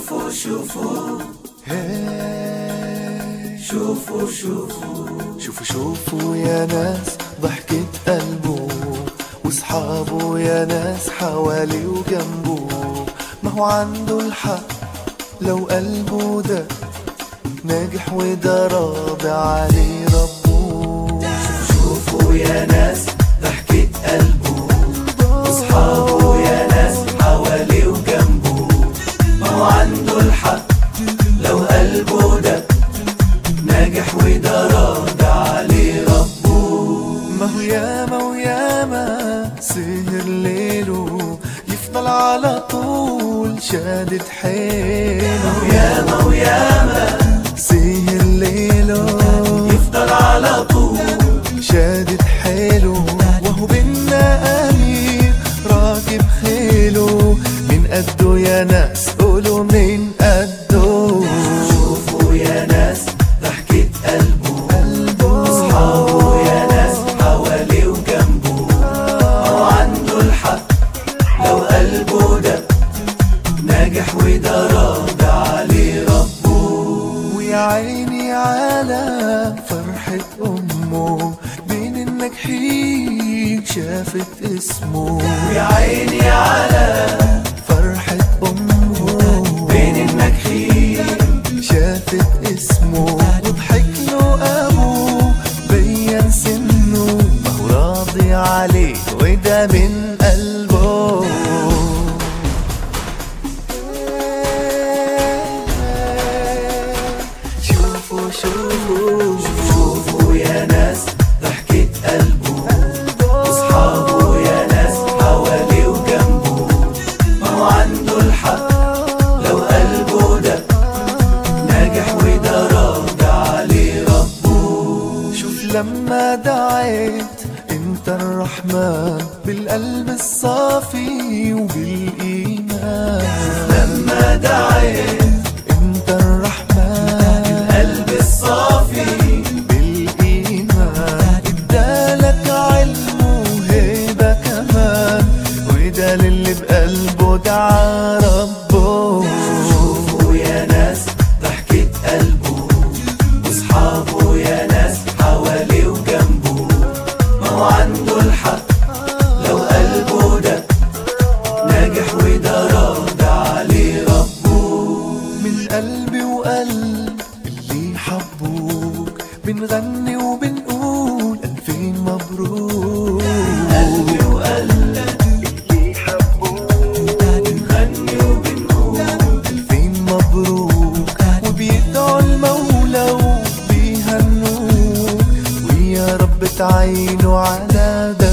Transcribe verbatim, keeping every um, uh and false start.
شوفوا شوفوا شوفوا شوفوا شوفوا شوفوا يا ناس ضحكة قلبه واصحابه يا ناس حواليه وجنبه، ما هو عنده الحق لو قلبه ده ناجح وده راضي عليه ربه. شوفوا يا ناس ضحكة قلبه واصحابه يا ناس حواليه وجنبه، ما هو عنده الحق لو قلبه ده ناجح وده راضي عليه ربه. ما هو ياما وياما سهر ليله يفضل على طول شادد حيله، ما هو ياما وياما سهر ليله يفضل على طول شادد حيله، وهو بينا أمير راكب خيله، من قده يا ناس قولوا من قده. شوفوا يا ناس ضحكة قلبه واصحابه يا ناس حواليه وجنبه، ما هو عنده الحق لو قلبه ده ناجح وده راضي عليه ربه. ويا عيني على فرحة أمه بين الناجحين شافت اسمه، ويا عيني على فرحة أمه بين الناجحين شافت اسمه، وضحك له أبوه بين سنه، ما هو راضي عليه وده من قلبه. شوفوا شوفوا شوفوا يا ناس ضحكة قلبه واصحابه يا ناس حواليه وجنبه، ما هو عنده الحق لو قلبه ده ناجح وده راضي عليه ربه. شوف لما دعيت انت الرحمن بالقلب الصافي وبالإيمان، لما دعيت انت الرحمن القلب الصافي بالإيمان، ادالك علم وهيبة كمان وده للي بقلبه دعا ربه. شوفوا يا ناس ضحكة قلبه واصحابه يا ناس حواليه وجنبه، ما هو عنده الحق لو قلبه ده ناجح وده راضي عليه ربه. من قلبي وقلب اللي حبوك بنغني وبنقول ألفين مبروك. قلبي وقلب اللي حبوك بنغني وبنقول ألفين مبروك، وبيدعوا المولى وبيهنوك، ويا رب تعينوا على ده